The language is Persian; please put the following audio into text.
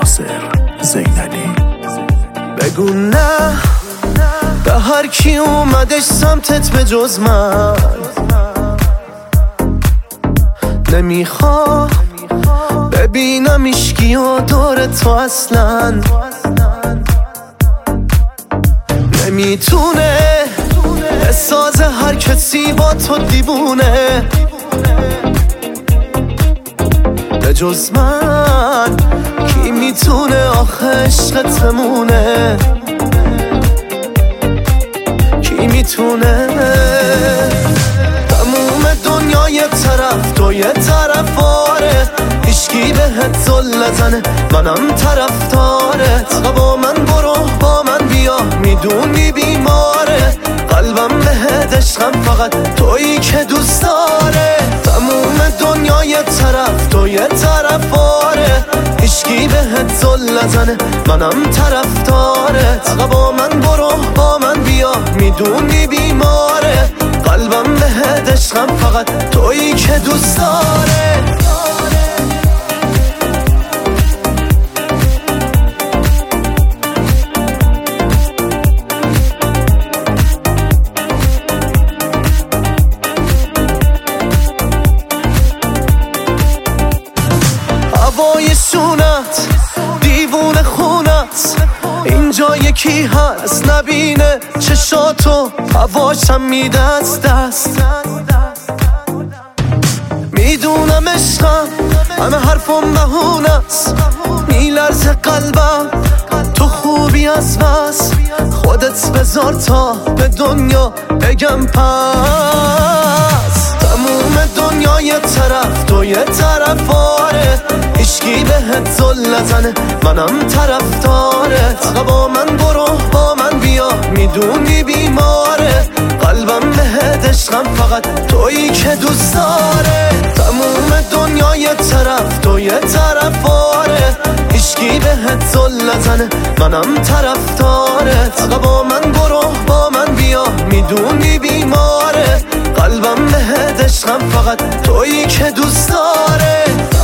ناصر زینلی. بگو نه به هر کی اومدش سمتت به جز من، نمیخوام ببینم ایشکی و دور تو اصلا. نمیتونه بسازه هر کسی با تو دیوونه به جز من. کی میتونه آخه عشقت بمونه؟ کی میتونه؟ تموم دنیا یه طرف تو یه طرف آره، هیچکی بهت زل نزنه منم طرفدارت. با من برو با من بیا میدونی بیماره، قلبم بهت عشقم فقط تویی که دوست داره. تموم دنیا یه طرف تو یه طرف آره، هیچکی بهت زل نزنه منم طرفدارت. با من برو با من بیا میدونی بیماره، قلبم بهت عشقم فقط تویی که دوست داره. هوای شونت دیوونه خونت، اینجا یکی هست نبینه چشاتو، هواشم میده از دست. میدونم عشقم همه حرفم بهونست، میلرزه قلبم تو خوبی از بس. خودت بذار تا به دنیا بگم پس. تموم دنیا یه طرف تو یه طرف آره، هیچکی بهت زل نزنه منم طرفدارت. با من برو با من بیا میدونی بیماره، قلبم بهت عشقم فقط تویی که دوست داره. تموم دنیا یه طرف تو یه طرف آره، هیچکی بهت زل نزنه منم طرفدارت. با من برو با من بیا میدونی بیماره، قلبم بهت عشقم فقط تویی که دوست داره.